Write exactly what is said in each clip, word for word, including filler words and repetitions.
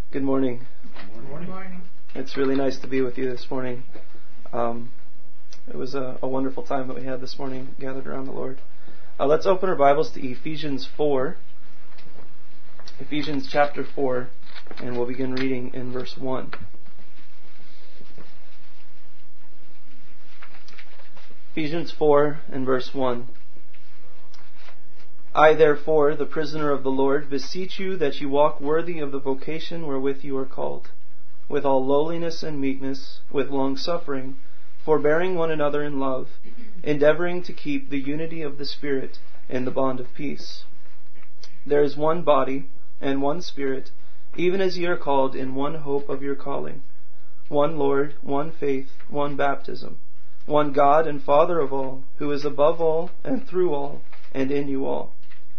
Good morning. Good morning. Good morning. It's really nice to be with you this morning. Um, it was a, a wonderful time that we had this morning gathered around the Lord. Uh, let's open our Bibles to Ephesians four. Ephesians chapter four, and we'll begin reading in verse one. Ephesians four and verse one. I, therefore, the prisoner of the Lord, beseech you that you walk worthy of the vocation wherewith you are called, with all lowliness and meekness, with long-suffering, forbearing one another in love, endeavoring to keep the unity of the Spirit in the bond of peace. There is one body and one Spirit, even as ye are called in one hope of your calling, one Lord, one faith, one baptism, one God and Father of all, who is above all and through all and in you all.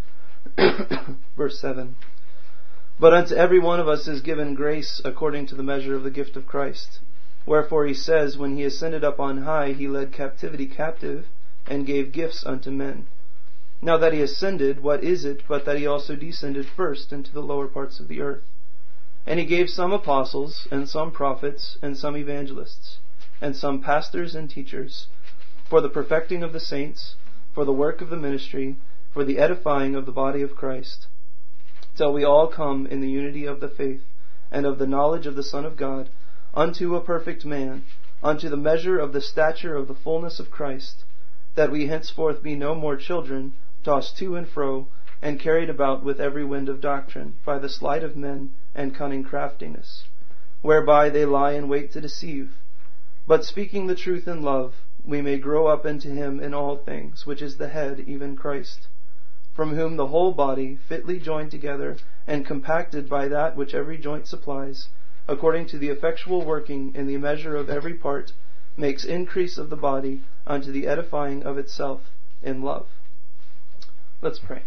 Verse seven. But unto every one of us is given grace according to the measure of the gift of Christ. Wherefore he says, when he ascended up on high, he led captivity captive, and gave gifts unto men. Now that he ascended, what is it but that he also descended first into the lower parts of the earth? And he gave some apostles, and some prophets, and some evangelists, and some pastors and teachers, for the perfecting of the saints, for the work of the ministry, for the edifying of the body of Christ, till we all come in the unity of the faith, and of the knowledge of the Son of God, unto a perfect man, unto the measure of the stature of the fullness of Christ, that we henceforth be no more children, tossed to and fro, and carried about with every wind of doctrine, by the sleight of men and cunning craftiness, whereby they lie in wait to deceive. But speaking the truth in love, we may grow up into him in all things, which is the head, even Christ, from whom the whole body, fitly joined together and compacted by that which every joint supplies, according to the effectual working in the measure of every part, makes increase of the body unto the edifying of itself in love. Let's pray.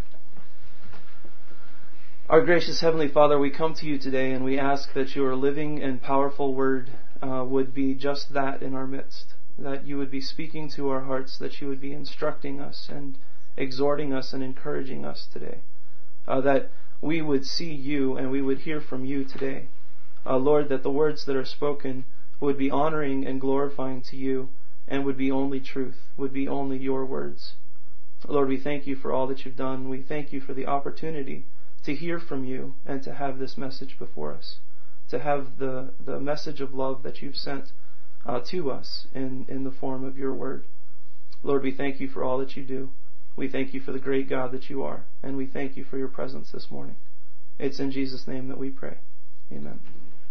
Our gracious Heavenly Father, we come to you today and we ask that your living and powerful word uh, would be just that in our midst, that you would be speaking to our hearts, that you would be instructing us and exhorting us and encouraging us today, uh, that we would see you and we would hear from you today. Uh, Lord, that the words that are spoken would be honoring and glorifying to you and would be only truth, would be only your words. Lord, we thank you for all that you've done. We thank you for the opportunity to hear from you and to have this message before us, to have the, the message of love that you've sent uh, to us in, in the form of your word. Lord, we thank you for all that you do. We thank you for the great God that you are, and we thank you for your presence this morning. It's in Jesus' name that we pray. Amen.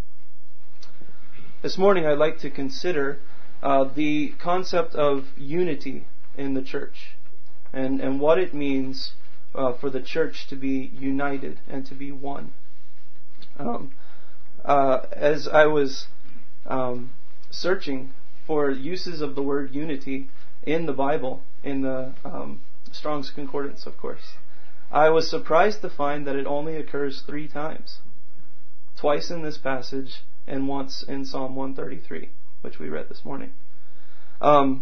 This morning I'd like to consider uh, the concept of unity in the church and, and what it means uh, for the church to be united and to be one. Um, uh, as I was um, searching for uses of the word unity in the Bible, in the um, Strong's Concordance, of course, I was surprised to find that it only occurs three times. Twice in this passage and once in Psalm one thirty-three, which we read this morning. Um,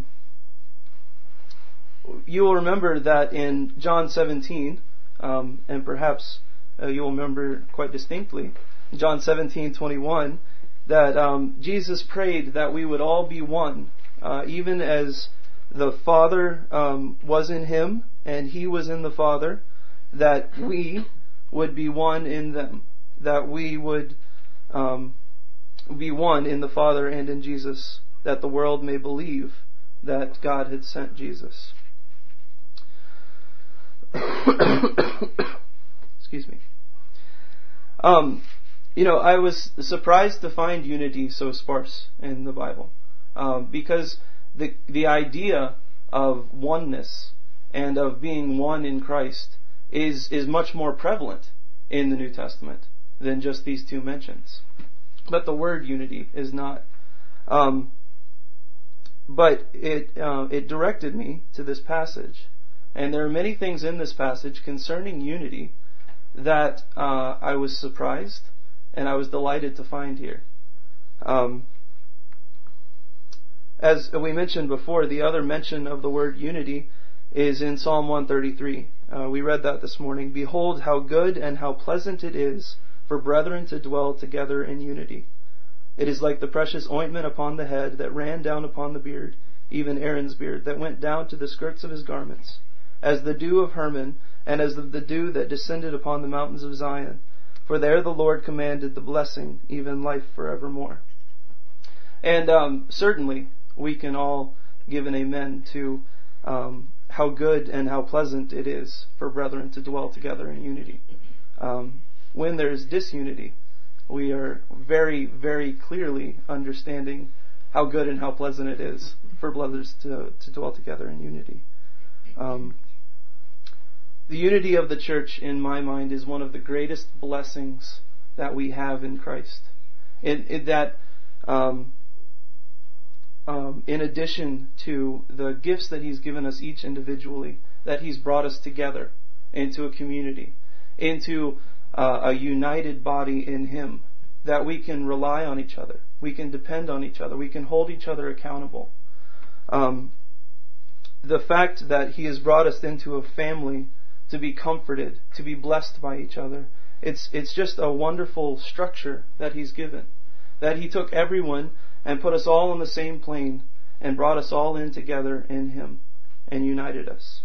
you will remember that in John seventeen, um, and perhaps uh, you will remember quite distinctly, John seventeen twenty-one, that um, Jesus prayed that we would all be one, uh, even as the Father um, was in him and he was in the Father, that we would be one in them, that we would um, be one in the Father and in Jesus, that the world may believe that God had sent Jesus. Excuse me. Um, you know, I was surprised to find unity so sparse in the Bible, um, because the the idea of oneness and of being one in Christ is is much more prevalent in the New Testament than just these two mentions. But the word unity is not. Um, but it uh, it directed me to this passage, and there are many things in this passage concerning unity that uh, I was surprised and I was delighted to find here. Um, as we mentioned before, the other mention of the word unity is in Psalm one thirty-three. Uh, we read that this morning. Behold, how good and how pleasant it is for brethren to dwell together in unity. It is like the precious ointment upon the head that ran down upon the beard, even Aaron's beard, that went down to the skirts of his garments, as the dew of Hermon, and as the dew that descended upon the mountains of Zion. For there the Lord commanded the blessing, even life forevermore. And um, certainly we can all give an amen to um, how good and how pleasant it is for brethren to dwell together in unity. Um, when there is disunity, we are very, very clearly understanding how good and how pleasant it is for brothers to, to dwell together in unity. Um, the unity of the church, in my mind, is one of the greatest blessings that we have in Christ. In, in that, um, um, in addition to the gifts that He's given us each individually, that He's brought us together into a community, into uh, a united body in Him, that we can rely on each other, we can depend on each other, we can hold each other accountable. Um, the fact that He has brought us into a family to be comforted, to be blessed by each other, it's it's just a wonderful structure that He's given. That He took everyone and put us all on the same plane and brought us all in together in Him and united us.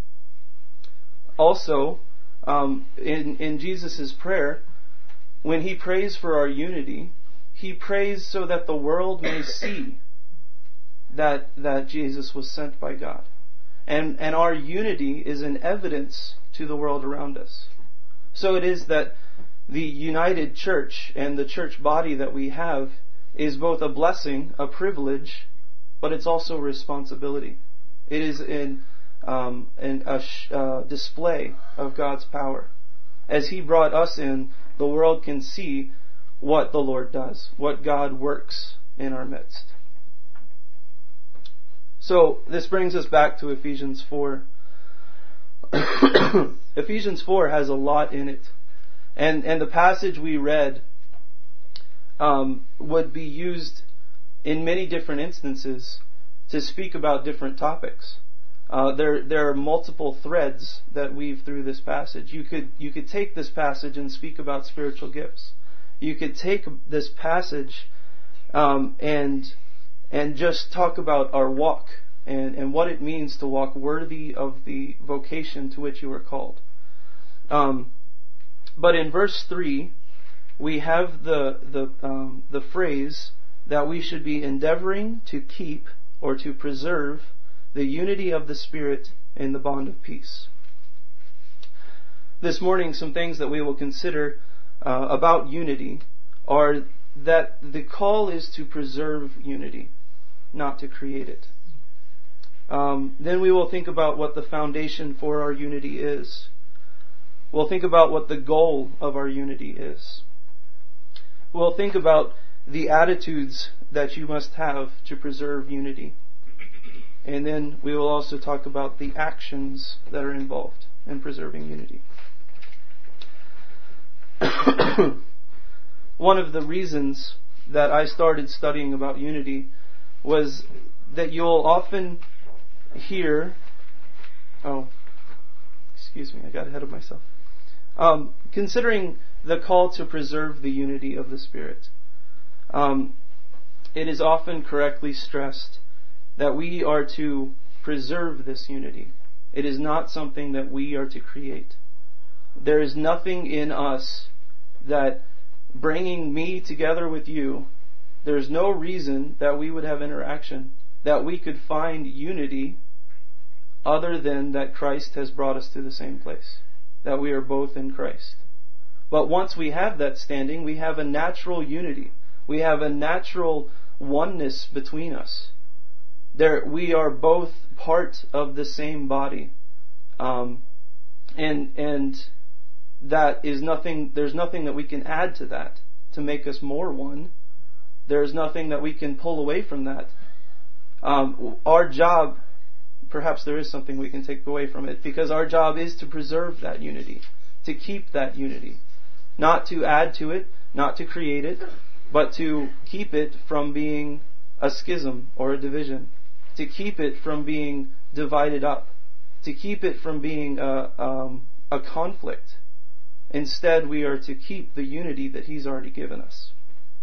Also, um, in, in Jesus' prayer, when He prays for our unity, He prays so that the world may see that that Jesus was sent by God. And, and our unity is an evidence to the world around us. So it is that the united church and the church body that we have is both a blessing, a privilege, but it's also a responsibility. It is in, um, in a sh- uh, display of God's power. As He brought us in, the world can see what the Lord does, what God works in our midst. So this brings us back to Ephesians four. Ephesians four has a lot in it. And and the passage we read um, would be used in many different instances to speak about different topics. Uh, there there are multiple threads that weave through this passage. You could you could take this passage and speak about spiritual gifts. You could take this passage um, and and just talk about our walk and, and what it means to walk worthy of the vocation to which you are called. Um, but in verse three, we have the the um, the phrase that we should be endeavoring to keep or to preserve the unity of the Spirit in the bond of peace. This morning, some things that we will consider uh, about unity are that the call is to preserve unity, not to create it. Um, then we will think about what the foundation for our unity is. We'll think about what the goal of our unity is. We'll think about the attitudes that you must have to preserve unity. And then we will also talk about the actions that are involved in preserving unity. One of the reasons that I started studying about unity was that you'll often hear... Oh, excuse me, I got ahead of myself. Um, considering the call to preserve the unity of the Spirit, um, it is often correctly stressed that we are to preserve this unity. It is not something that we are to create. There is nothing in us that bringing me together with you, there's no reason that we would have interaction, that we could find unity other than that Christ has brought us to the same place, that we are both in Christ. But once we have that standing, we have a natural unity. We have a natural oneness between us. There, we are both part of the same body, um, and and that is nothing. There's nothing that we can add to that to make us more one. There's nothing that we can pull away from that. Um, our job, perhaps there is something we can take away from it, because our job is to preserve that unity, to keep that unity, not to add to it, not to create it, but to keep it from being a schism or a division, to keep it from being divided up, to keep it from being a, um, a conflict. Instead, we are to keep the unity that He's already given us.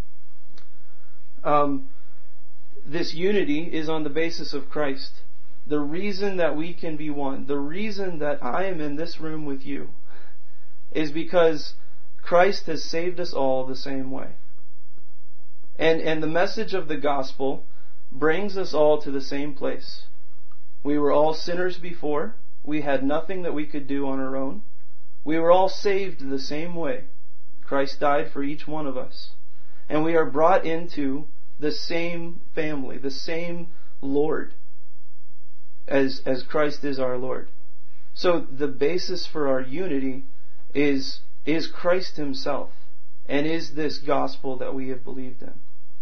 Um, this unity is on the basis of Christ. The reason that we can be one, the reason that I am in this room with you, is because Christ has saved us all the same way. And, and the message of the gospel brings us all to the same place. We were all sinners before. We had nothing that we could do on our own. We were all saved the same way. Christ died for each one of us. And we are brought into the same family, the same Lord, as, as Christ is our Lord. So the basis for our unity is, is Christ Himself, and is this gospel that we have believed in.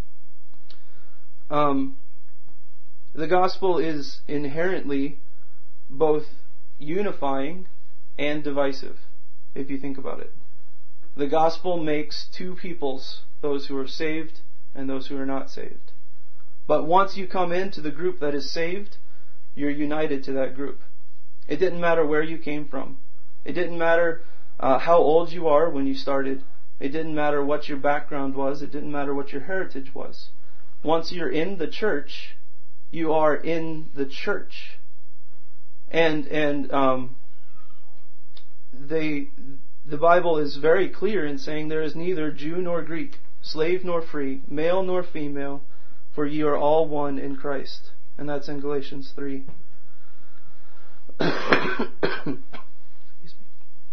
Um, the gospel is inherently both unifying and divisive, if you think about it. The gospel makes two peoples, those who are saved and those who are not saved. But once you come into the group that is saved, you're united to that group. It didn't matter where you came from. It didn't matter uh, how old you are when you started. It didn't matter what your background was. It didn't matter what your heritage was. Once you're in the church, you are in the church. And and um, they, the Bible is very clear in saying there is neither Jew nor Greek, slave nor free, male nor female, for ye are all one in Christ. And that's in Galatians three. Excuse me.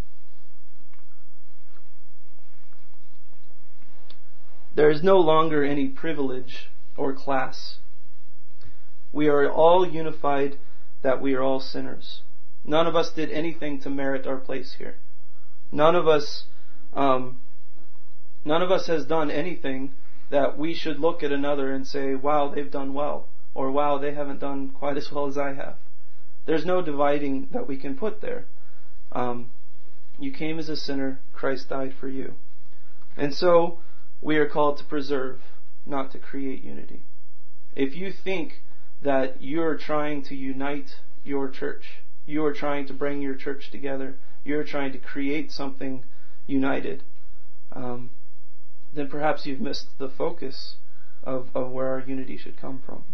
There is no longer any privilege or class. We are all unified that we are all sinners. None of us did anything to merit our place here. None of us, um, none of us has done anything that we should look at another and say, wow, they've done well, or wow, they haven't done quite as well as I have. There's no dividing that we can put there. Um, you came as a sinner, Christ died for you. And so, we are called to preserve, not to create unity. If you think that you're trying to unite your church, you are trying to bring your church together, you're trying to create something united, um, then perhaps you've missed the focus of, of where our unity should come from.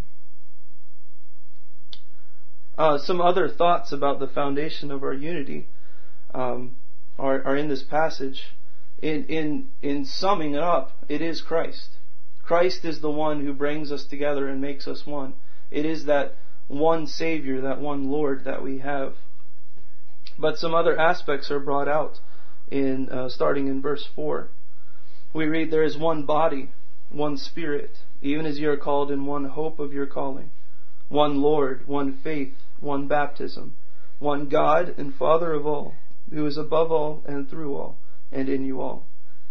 Uh, some other thoughts about the foundation of our unity um, are, are in this passage. In, in, in summing it up, it is Christ. Christ is the one who brings us together and makes us one. It is that one Savior, that one Lord that we have. But some other aspects are brought out in uh, starting in verse four. We read, there is one body, one Spirit, even as you are called in one hope of your calling, one Lord, one faith, one baptism, one God and Father of all, who is above all and through all and in you all.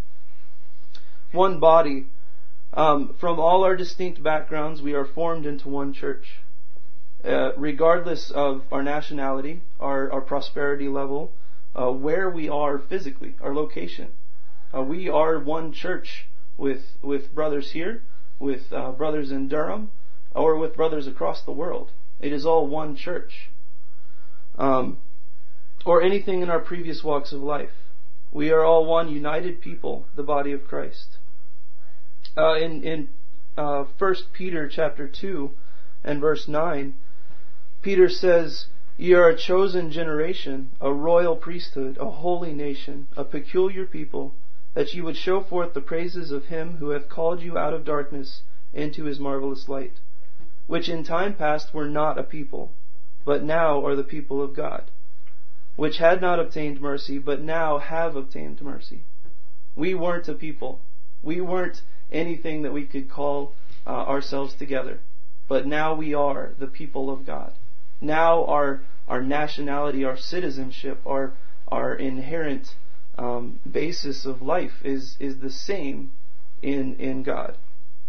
One body. Um, from all our distinct backgrounds, we are formed into one church. Uh, regardless of our nationality, our, our prosperity level, uh, where we are physically, our location. Uh, we are one church with with brothers here, with uh, brothers in Durham, or with brothers across the world. It is all one church. Um, or anything in our previous walks of life. We are all one united people, the body of Christ. Uh, in in uh, First Peter chapter two and verse nine, Peter says, "Ye are a chosen generation, a royal priesthood, a holy nation, a peculiar people, that ye would show forth the praises of Him who hath called you out of darkness into His marvelous light, which in time past were not a people, but now are the people of God, which had not obtained mercy, but now have obtained mercy." We weren't a people. We weren't anything that we could call uh, ourselves together. But now we are the people of God. Now our our nationality, our citizenship, our our inherent um, basis of life is is the same in in God.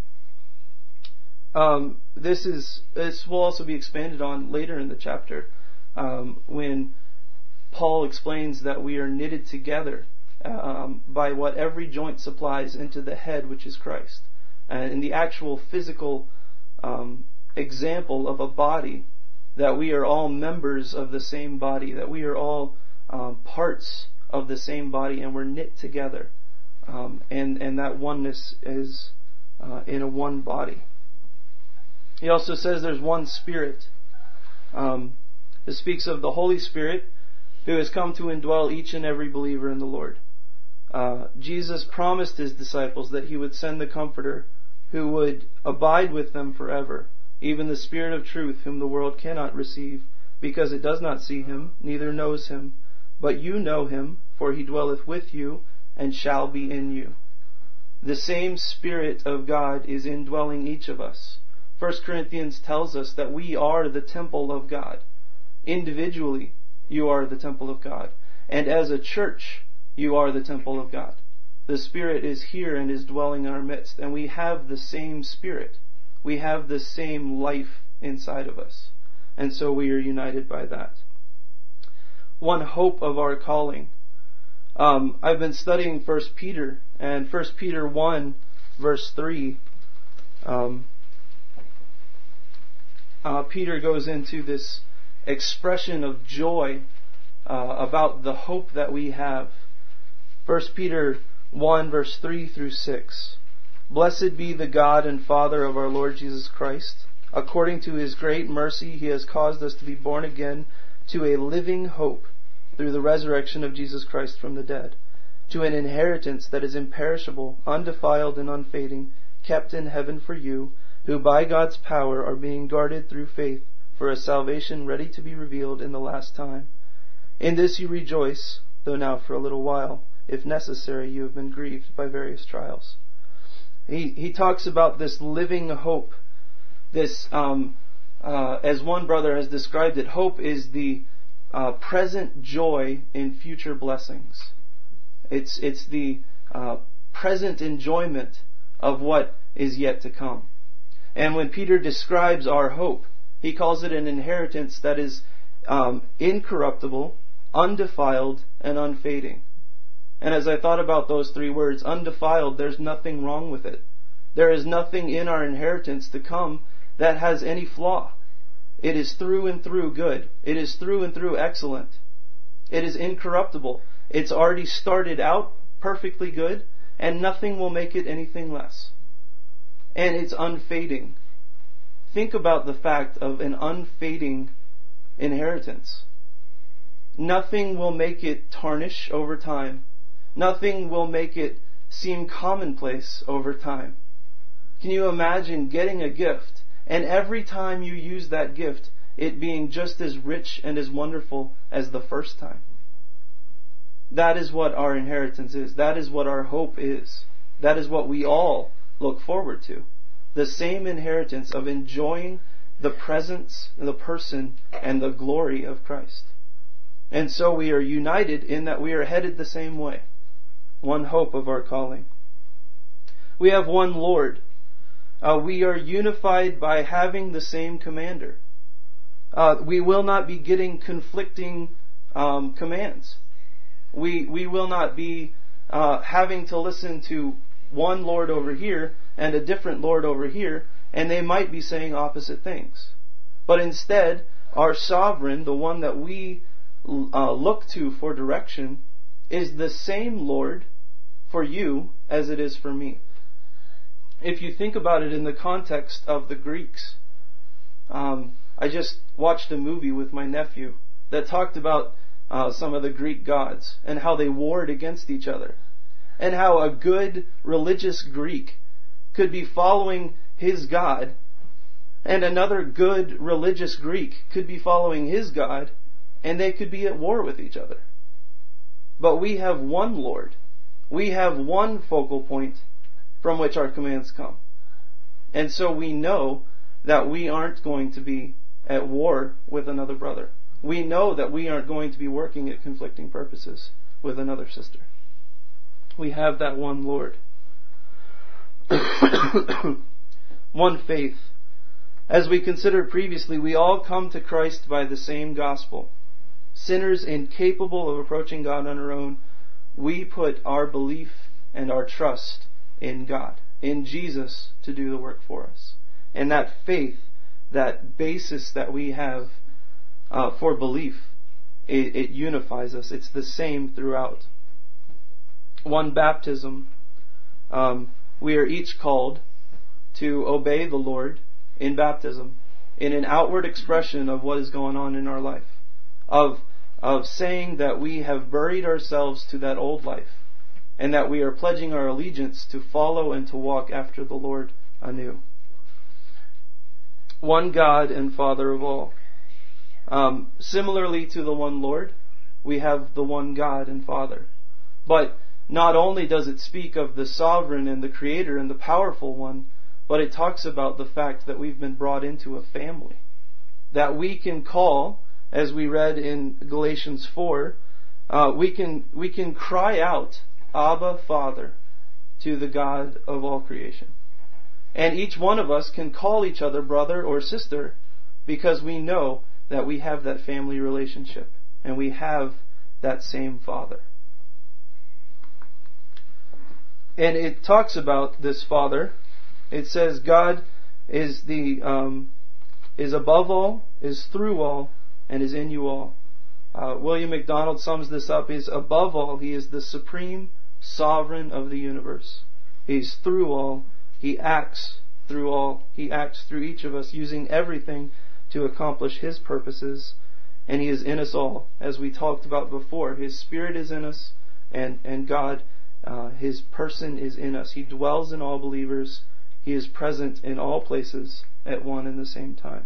Um, this is this will also be expanded on later in the chapter um, when Paul explains that we are knitted together um, by what every joint supplies into the head, which is Christ. And in the actual physical um, example of a body, that we are all members of the same body, that we are all um, parts of the same body, and we're knit together. Um, and, and that oneness is uh, in a one body. He also says there's one Spirit. Um, this speaks of the Holy Spirit who has come to indwell each and every believer in the Lord. Uh, Jesus promised His disciples that He would send the Comforter who would abide with them forever, even the Spirit of truth, whom the world cannot receive, because it does not see Him, neither knows Him. But you know Him, for He dwelleth with you, and shall be in you. The same Spirit of God is indwelling each of us. First Corinthians tells us that we are the temple of God. Individually, you are the temple of God. And as a church, you are the temple of God. The Spirit is here and is dwelling in our midst, and we have the same Spirit. We have the same life inside of us. And so we are united by that. One hope of our calling. Um, I've been studying First Peter, and First Peter one, verse three. Um, uh, Peter goes into this expression of joy uh, about the hope that we have. First Peter one, verse three through six. Blessed be the God and Father of our Lord Jesus Christ. According to His great mercy, He has caused us to be born again to a living hope through the resurrection of Jesus Christ from the dead, to an inheritance that is imperishable, undefiled, and unfading, kept in heaven for you, who by God's power are being guarded through faith for a salvation ready to be revealed in the last time. In this you rejoice, though now for a little while, if necessary, you have been grieved by various trials. He he talks about this living hope. This, um, uh, as one brother has described it, hope is the uh, present joy in future blessings. It's it's the uh, present enjoyment of what is yet to come. And when Peter describes our hope, he calls it an inheritance that is um, incorruptible, undefiled, and unfading. And as I thought about those three words, undefiled, there's nothing wrong with it. There is nothing in our inheritance to come that has any flaw. It is through and through good. It is through and through excellent. It is incorruptible. It's already started out perfectly good, and nothing will make it anything less. And it's unfading. Think about the fact of an unfading inheritance. Nothing will make it tarnish over time. Nothing will make it seem commonplace over time. Can you imagine getting a gift, and every time you use that gift, it being just as rich and as wonderful as the first time? That is what our inheritance is. That is what our hope is. That is what we all look forward to. The same inheritance of enjoying the presence, the person, and the glory of Christ. And so we are united in that we are headed the same way. One hope of our calling. We have one Lord. Uh, we are unified by having the same commander. Uh, we will not be getting conflicting um, commands. We we will not be uh, having to listen to one Lord over here and a different Lord over here, and they might be saying opposite things. But instead, our sovereign, the one that we uh, look to for direction, is the same Lord for you as it is for me. If you think about it in the context of the Greeks, um, I just watched a movie with my nephew that talked about uh, some of the Greek gods and how they warred against each other, and how a good religious Greek could be following his god, and another good religious Greek could be following his god, and they could be at war with each other. But we have one Lord. We have one focal point from which our commands come. And so we know that we aren't going to be at war with another brother. We know that we aren't going to be working at conflicting purposes with another sister. We have that one Lord. One faith. As we considered previously, we all come to Christ by the same gospel. Sinners incapable of approaching God on our own, we put our belief and our trust in God, in Jesus, to do the work for us. And that faith, that basis that we have uh, for belief, it, it unifies us. It's the same throughout. One baptism. Um, we are each called to obey the Lord in baptism, in an outward expression of what is going on in our life, of of saying that we have buried ourselves to that old life, and that we are pledging our allegiance to follow and to walk after the Lord anew. One God and Father of all. Um, similarly to the one Lord, we have the one God and Father. But not only does it speak of the sovereign and the creator and the powerful one, but it talks about the fact that we've been brought into a family. That we can call, as we read in Galatians four, uh, we can we can cry out, Abba, Father, to the God of all creation. And each one of us can call each other brother or sister because we know that we have that family relationship and we have that same Father. And it talks about this Father. It says God is the um, is above all, is through all, and is in you all. Uh, William MacDonald sums this up. He's above all. He is the supreme sovereign of the universe. He's through all. He acts through all. He acts through each of us, using everything to accomplish His purposes. And He is in us all, as we talked about before. His Spirit is in us, and, and God, uh, His person is in us. He dwells in all believers. He is present in all places at one and the same time.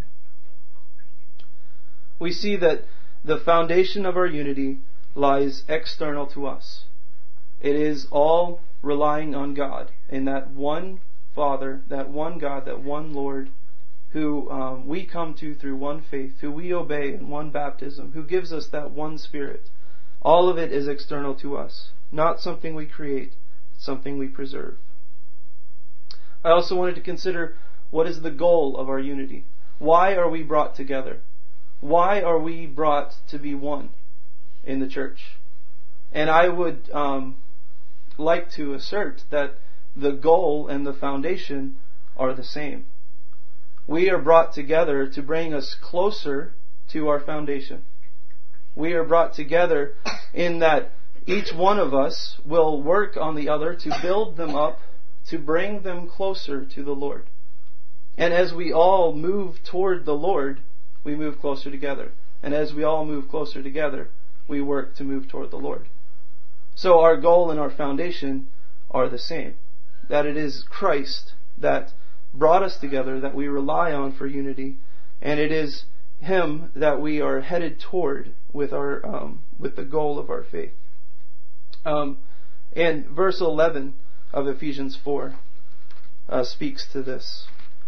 We see that the foundation of our unity lies external to us. It is all relying on God, in that one Father, that one God, that one Lord, who um, we come to through one faith, who we obey in one baptism, who gives us that one Spirit. All of it is external to us, not something we create, something we preserve. I also wanted to consider, what is the goal of our unity? Why are we brought together? Why are we brought to be one in the church? And I would um, like to assert that the goal and the foundation are the same. We are brought together to bring us closer to our foundation. We are brought together in that each one of us will work on the other to build them up, to bring them closer to the Lord. And as we all move toward the Lord, we move closer together. And as we all move closer together, we work to move toward the Lord. So our goal and our foundation are the same. That it is Christ that brought us together, that we rely on for unity, and it is Him that we are headed toward with our um, with the goal of our faith. Um, and verse eleven of Ephesians four uh, speaks to this.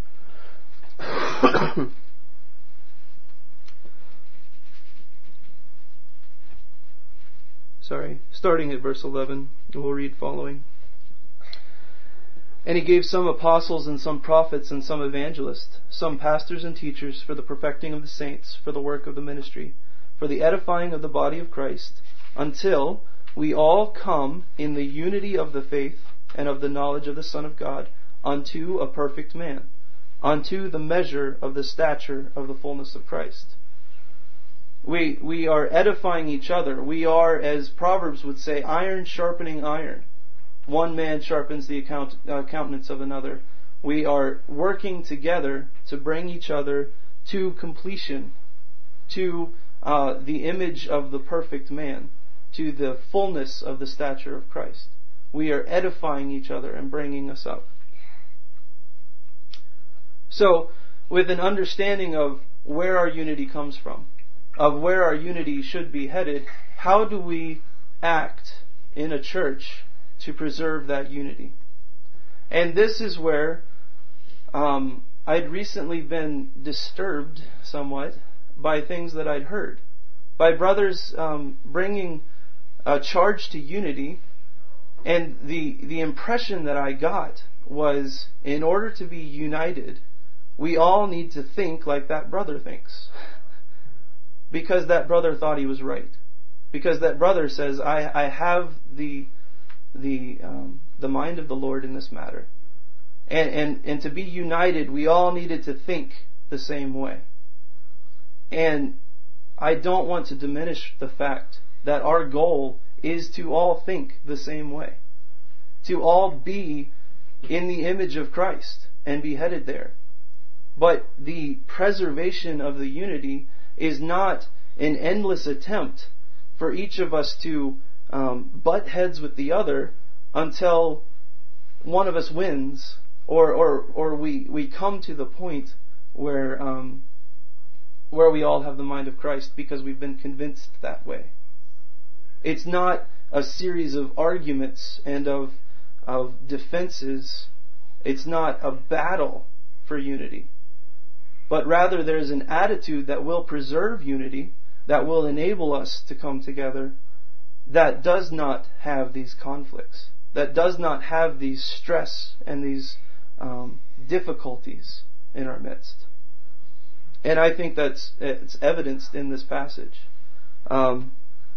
Sorry, starting at verse eleven, we'll read following. And He gave some apostles and some prophets and some evangelists, some pastors and teachers for the perfecting of the saints, for the work of the ministry, for the edifying of the body of Christ, until we all come in the unity of the faith and of the knowledge of the Son of God, unto a perfect man, unto the measure of the stature of the fullness of Christ. We we are edifying each other. We are, as Proverbs would say, iron sharpening iron. One man sharpens the account, uh, countenance of another. We are working together to bring each other to completion, to uh, the image of the perfect man, to the fullness of the stature of Christ. We are edifying each other and bringing us up. So, with an understanding of where our unity comes from, of where our unity should be headed, how do we act in a church to preserve that unity? And this is where um, I'd recently been disturbed somewhat by things that I'd heard, by brothers um, bringing a charge to unity, and the the impression that I got was, in order to be united, we all need to think like that brother thinks. Because that brother thought he was right. Because that brother says, I, I have the the um, the mind of the Lord in this matter. And, and and to be united, we all needed to think the same way. And I don't want to diminish the fact that our goal is to all think the same way, to all be in the image of Christ and be headed there. But the preservation of the unity is not an endless attempt for each of us to um, butt heads with the other until one of us wins, or or or we we come to the point where um, where we all have the mind of Christ because we've been convinced that way. It's not a series of arguments and of of defenses. It's not a battle for unity, but rather there's an attitude that will preserve unity, that will enable us to come together, that does not have these conflicts, that does not have these stress and these um, difficulties in our midst. And I think that's it's evidenced in this passage. Um,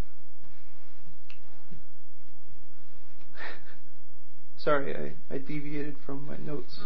sorry, I, I deviated from my notes.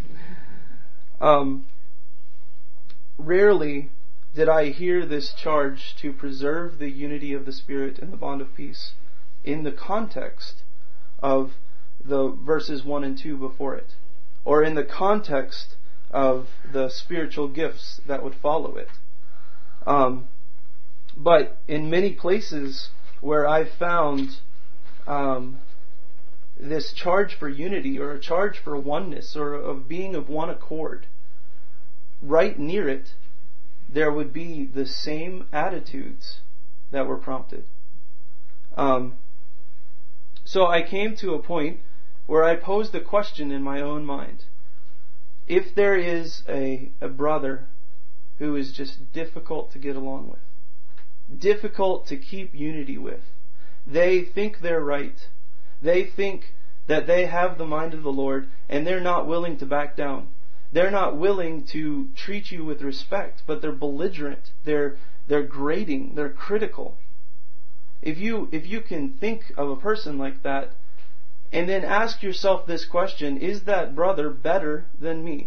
Um, rarely did I hear this charge to preserve the unity of the Spirit and the bond of peace in the context of the verses one and two before it, or in the context of the spiritual gifts that would follow it. Um, but in many places where I found um, this charge for unity, or a charge for oneness, or of being of one accord, right near it, there would be the same attitudes that were prompted. Um, so I came to a point where I posed a question in my own mind. If there is a, a brother who is just difficult to get along with, difficult to keep unity with, they think they're right, they think that they have the mind of the Lord, and they're not willing to back down. They're not willing to treat you with respect, but they're belligerent, they're they're grating, they're critical. If you if you can think of a person like that, and then ask yourself this question, is that brother better than me?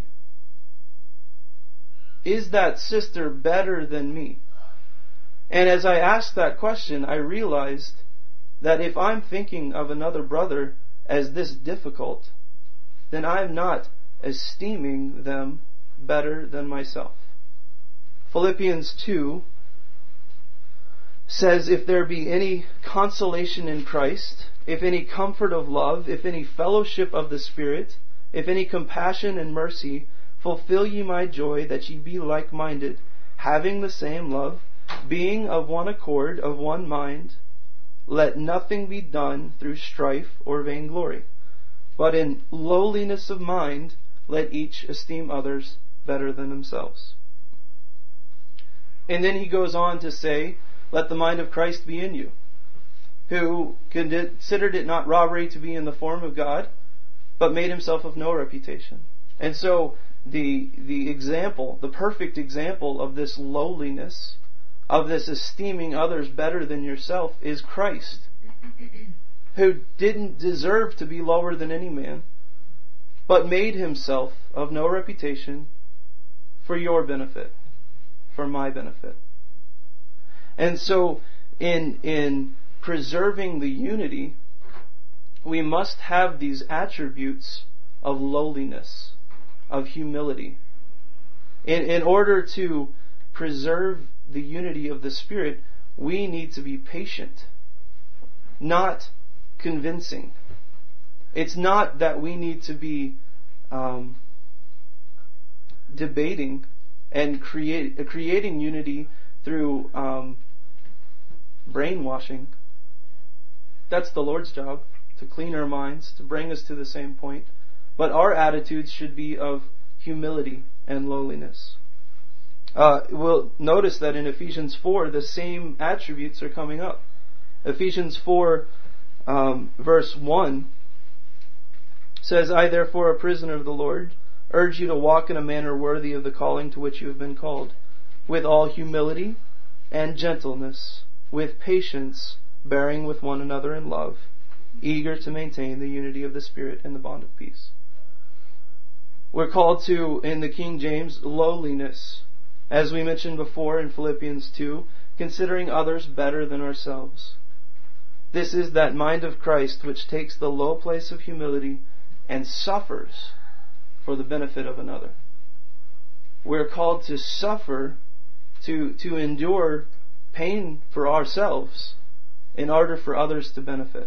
Is that sister better than me? And as I asked that question, I realized that if I'm thinking of another brother as this difficult, then I'm not esteeming them better than myself. Philippians two says, if there be any consolation in Christ, if any comfort of love, if any fellowship of the Spirit, if any compassion and mercy, fulfill ye my joy, that ye be like-minded, having the same love, being of one accord, of one mind. Let nothing be done through strife or vainglory, but in lowliness of mind let each esteem others better than themselves. And then he goes on to say, let the mind of Christ be in you, who considered it not robbery to be in the form of God, but made himself of no reputation. And so the the example, the perfect example of this lowliness, of this esteeming others better than yourself, is Christ, who didn't deserve to be lower than any man, but made himself of no reputation for your benefit, for my benefit. And so in in preserving the unity, we must have these attributes of lowliness, of humility. In, in order to preserve the unity of the Spirit, we need to be patient, not convincing. It's not that we need to be um, debating and create, uh, creating unity through um, brainwashing. That's the Lord's job, to clean our minds, to bring us to the same point. But our attitudes should be of humility and lowliness. Uh, we'll notice that in Ephesians four, the same attributes are coming up. Ephesians four, um, verse one says, I therefore, a prisoner of the Lord, urge you to walk in a manner worthy of the calling to which you have been called, with all humility and gentleness, with patience, bearing with one another in love, eager to maintain the unity of the Spirit and the bond of peace. We're called to, in the King James, lowliness. As we mentioned before in Philippians two, considering others better than ourselves. This is that mind of Christ which takes the low place of humility and suffers for the benefit of another. We're called to suffer, to, to endure pain for ourselves in order for others to benefit.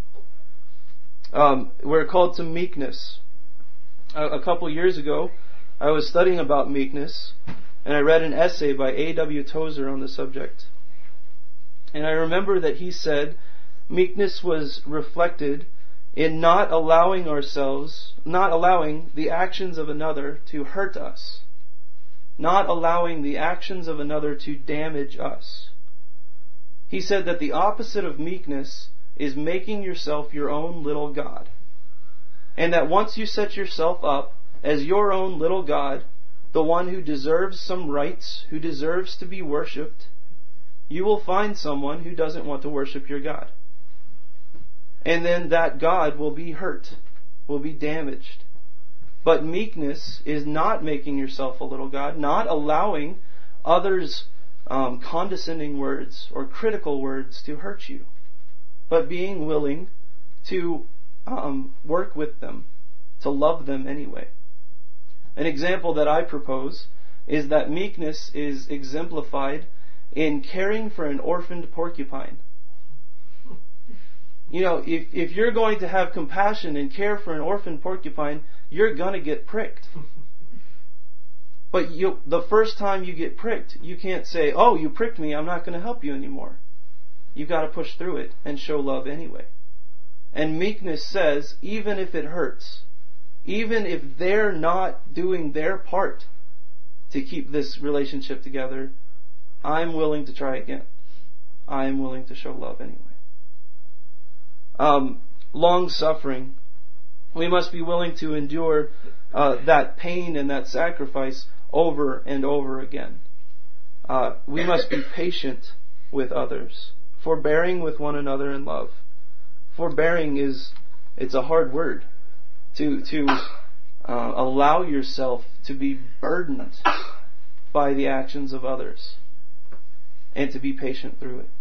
Um, we're called to meekness. A, a couple years ago, I was studying about meekness, and I read an essay by A W Tozer on the subject. And I remember that he said meekness was reflected in not allowing ourselves, not allowing the actions of another to hurt us, not allowing the actions of another to damage us. He said that the opposite of meekness is making yourself your own little God. And that once you set yourself up as your own little God, the one who deserves some rights, who deserves to be worshipped, you will find someone who doesn't want to worship your God. And then that God will be hurt, will be damaged. But meekness is not making yourself a little God, not allowing others' um, condescending words or critical words to hurt you, but being willing to um, work with them, to love them anyway. An example that I propose is that meekness is exemplified in caring for an orphaned porcupine. You know, if, if you're going to have compassion and care for an orphaned porcupine, you're going to get pricked. But you, the first time you get pricked, you can't say, oh, you pricked me, I'm not going to help you anymore. You've got to push through it and show love anyway. And meekness says, even if it hurts, even if they're not doing their part to keep this relationship together, I'm willing to try again. I am willing to show love anyway. Um, long suffering. We must be willing to endure uh, that pain and that sacrifice over and over again. Uh, we must be patient with others, forbearing with one another in love. Forbearing is, it's a hard word. To, to uh, allow yourself to be burdened by the actions of others and to be patient through it.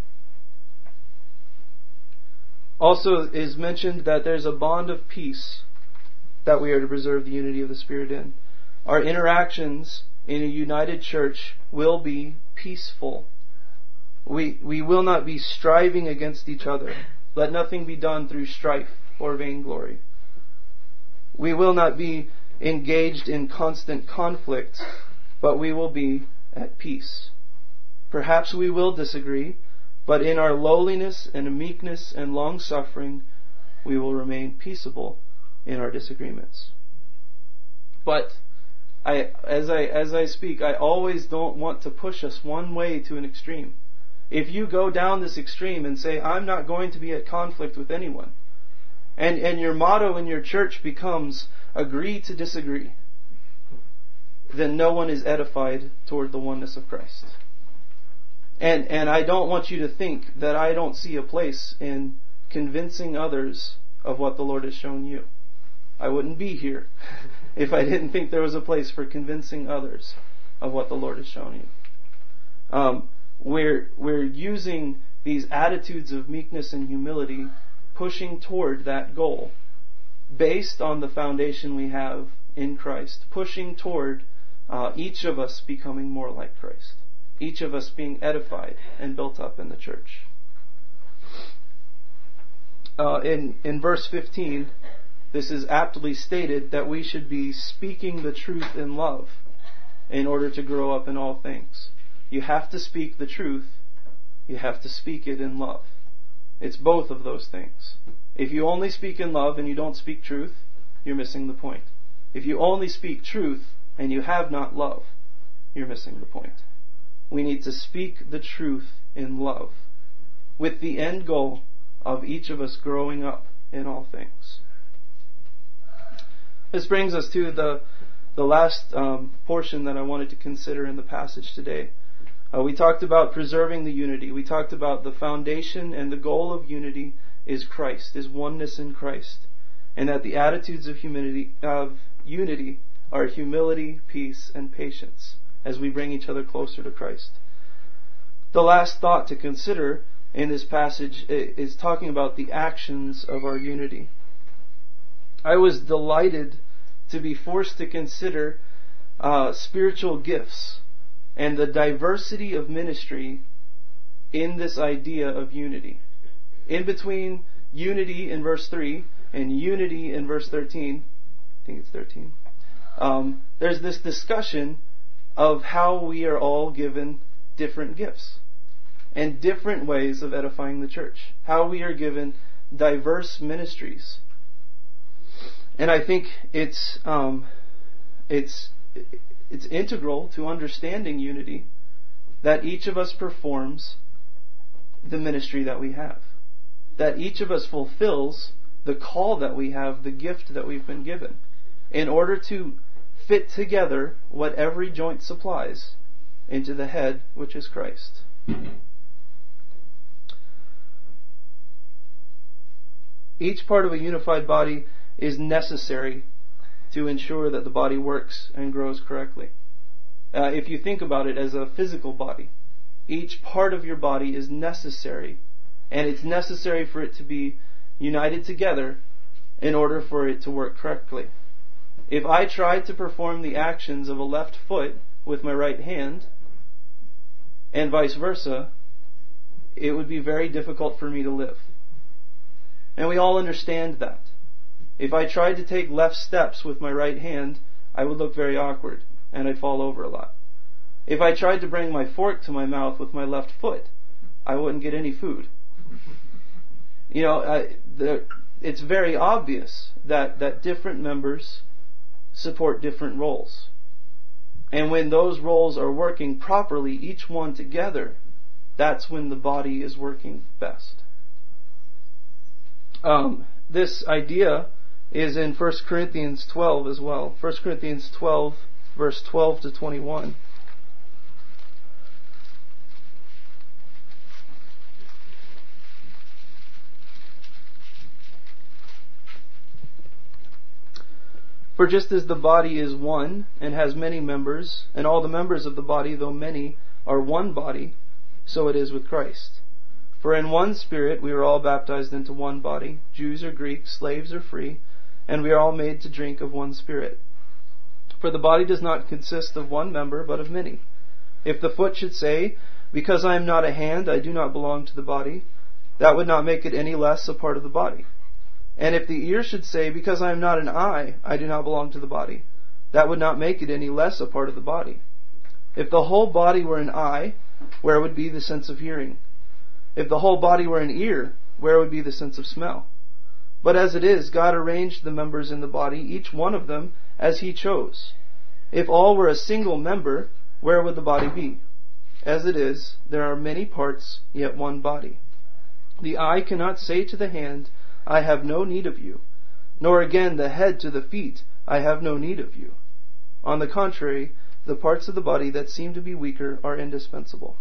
Also is mentioned that there's a bond of peace that we are to preserve the unity of the Spirit in. Our interactions in a united church will be peaceful. We, we will not be striving against each other. Let nothing be done through strife or vainglory. We will not be engaged in constant conflict, but we will be at peace. Perhaps we will disagree, but in our lowliness and meekness and long suffering, we will remain peaceable in our disagreements. But I, as I as I speak, I always don't want to push us one way to an extreme. If you go down this extreme and say, I'm not going to be at conflict with anyone, and, and your motto in your church becomes, agree to disagree, then no one is edified toward the oneness of Christ. And and I don't want you to think that I don't see a place in convincing others of what the Lord has shown you. I wouldn't be here if I didn't think there was a place for convincing others of what the Lord has shown you. Um, we're we're using these attitudes of meekness and humility, pushing toward that goal, based on the foundation we have in Christ, pushing toward uh, each of us becoming more like Christ. Each of us being edified and built up in the church. Uh, in, in verse fifteen, this is aptly stated that we should be speaking the truth in love in order to grow up in all things. You have to speak the truth. You have to speak it in love. It's both of those things. If you only speak in love and you don't speak truth, you're missing the point. If you only speak truth and you have not love, you're missing the point. We need to speak the truth in love, with the end goal of each of us growing up in all things. This brings us to the the last um, portion that I wanted to consider in the passage today. Uh, we talked about preserving the unity. We talked about the foundation and the goal of unity is Christ, is oneness in Christ, and that the attitudes of humility, of unity are humility, peace, and patience, as we bring each other closer to Christ. The last thought to consider in this passage is talking about the actions of our unity. I was delighted to be forced to consider uh, spiritual gifts and the diversity of ministry in this idea of unity. In between unity in verse three and unity in verse thirteen, I think it's thirteen, um, there's this discussion of how we are all given different gifts and different ways of edifying the church. How we are given diverse ministries. And I think it's um, it's it's integral to understanding unity that each of us performs the ministry that we have. That each of us fulfills the call that we have, the gift that we've been given, in order to fit together what every joint supplies into the head, which is Christ. Each part of a unified body is necessary to ensure that the body works and grows correctly. Uh, if you think about it as a physical body, each part of your body is necessary, and it's necessary for it to be united together in order for it to work correctly. If I tried to perform the actions of a left foot with my right hand, and vice versa, it would be very difficult for me to live. And we all understand that. If I tried to take left steps with my right hand, I would look very awkward, and I'd fall over a lot. If I tried to bring my fork to my mouth with my left foot, I wouldn't get any food. You know, I, the, it's very obvious that, that different members support different roles. And when those roles are working properly, each one together, that's when the body is working best. Um, this idea is in First Corinthians twelve as well. First Corinthians twelve, verse twelve to twenty-one. For just as the body is one and has many members, and all the members of the body, though many, are one body, so it is with Christ. For in one Spirit we are all baptized into one body, Jews or Greeks, slaves or free, and we are all made to drink of one Spirit. For the body does not consist of one member, but of many. If the foot should say, because I am not a hand, I do not belong to the body, that would not make it any less a part of the body. And if the ear should say, because I am not an eye, I do not belong to the body, that would not make it any less a part of the body. If the whole body were an eye, where would be the sense of hearing? If the whole body were an ear, where would be the sense of smell? But as it is, God arranged the members in the body, each one of them, as He chose. If all were a single member, where would the body be? As it is, there are many parts, yet one body. The eye cannot say to the hand, I have no need of you, nor again the head to the feet, I have no need of you. On the contrary, the parts of the body that seem to be weaker are indispensable.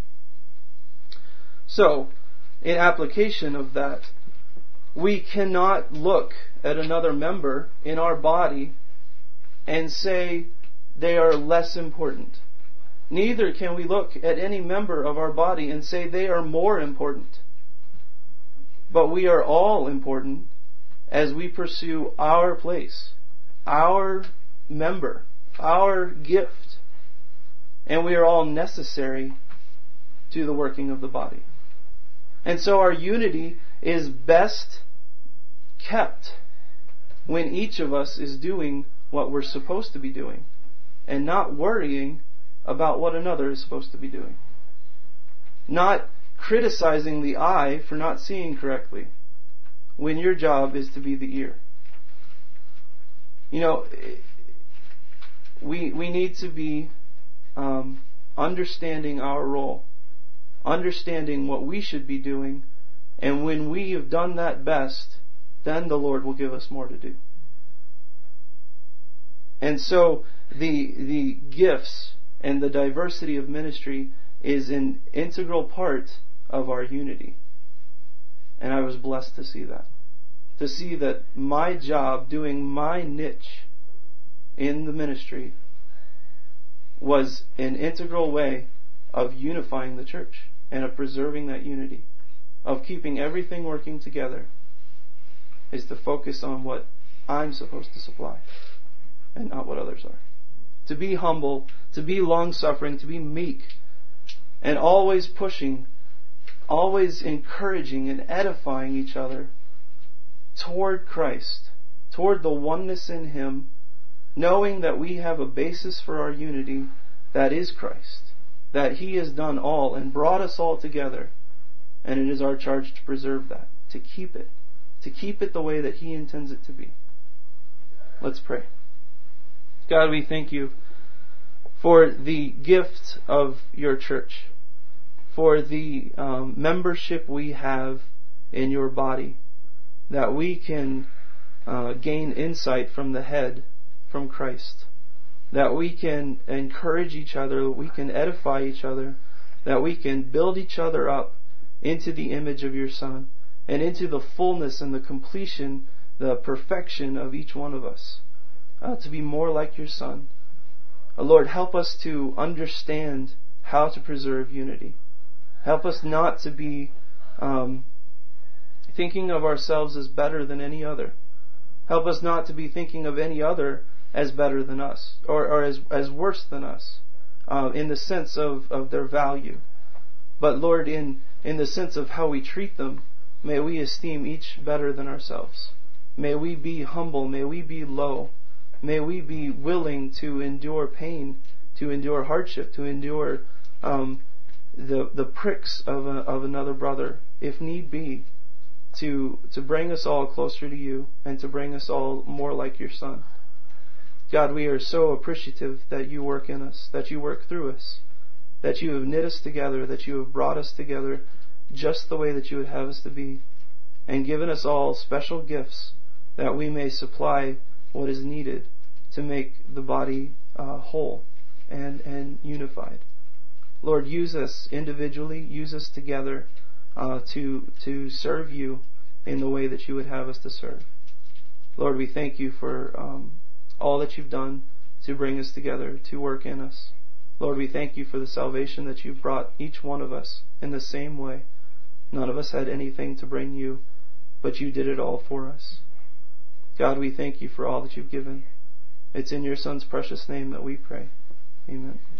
So, in application of that, we cannot look at another member in our body and say they are less important. Neither can we look at any member of our body and say they are more important. But we are all important as we pursue our place, our member, our gift. And we are all necessary to the working of the body. And so our unity is best kept when each of us is doing what we're supposed to be doing and not worrying about what another is supposed to be doing. Not criticizing the eye for not seeing correctly when your job is to be the ear. You know, we we need to be um, understanding our role, understanding what we should be doing, and when we have done that best, then the Lord will give us more to do. And so the the gifts and the diversity of ministry is an integral part of our unity. And I was blessed to see that. To see that my job, doing my niche in the ministry, was an integral way of unifying the church and of preserving that unity, of keeping everything working together, is to focus on what I'm supposed to supply and not what others are. To be humble, to be long-suffering, to be meek, and always pushing, always encouraging and edifying each other toward Christ, toward the oneness in Him, knowing that we have a basis for our unity that is Christ, that He has done all and brought us all together, and it is our charge to preserve that, to keep it, to keep it the way that He intends it to be. Let's pray. God, we thank You for the gift of Your church, for the um, membership we have in Your body, that we can uh, gain insight from the head, from Christ, that we can encourage each other, that we can edify each other, that we can build each other up into the image of Your Son, and into the fullness and the completion, the perfection of each one of us, uh, to be more like Your Son. Uh, Lord, help us to understand how to preserve unity. Help us not to be um, thinking of ourselves as better than any other. Help us not to be thinking of any other as better than us, or, or as, as worse than us, uh, in the sense of, of their value. But Lord, in, in the sense of how we treat them, may we esteem each better than ourselves. May we be humble, may we be low, may we be willing to endure pain, to endure hardship, to endure um, the the pricks of, a, of another brother, if need be, to, to bring us all closer to You and to bring us all more like Your Son. God, we are so appreciative that You work in us, that You work through us, that You have knit us together, that You have brought us together just the way that You would have us to be, and given us all special gifts that we may supply what is needed to make the body uh, whole and, and unified. Lord, use us individually, use us together uh, to, to serve You in the way that You would have us to serve. Lord, we thank You for um, all that You've done to bring us together, to work in us. Lord, we thank You for the salvation that You've brought each one of us in the same way. None of us had anything to bring You, but You did it all for us. God, we thank You for all that You've given. It's in Your Son's precious name that we pray. Amen.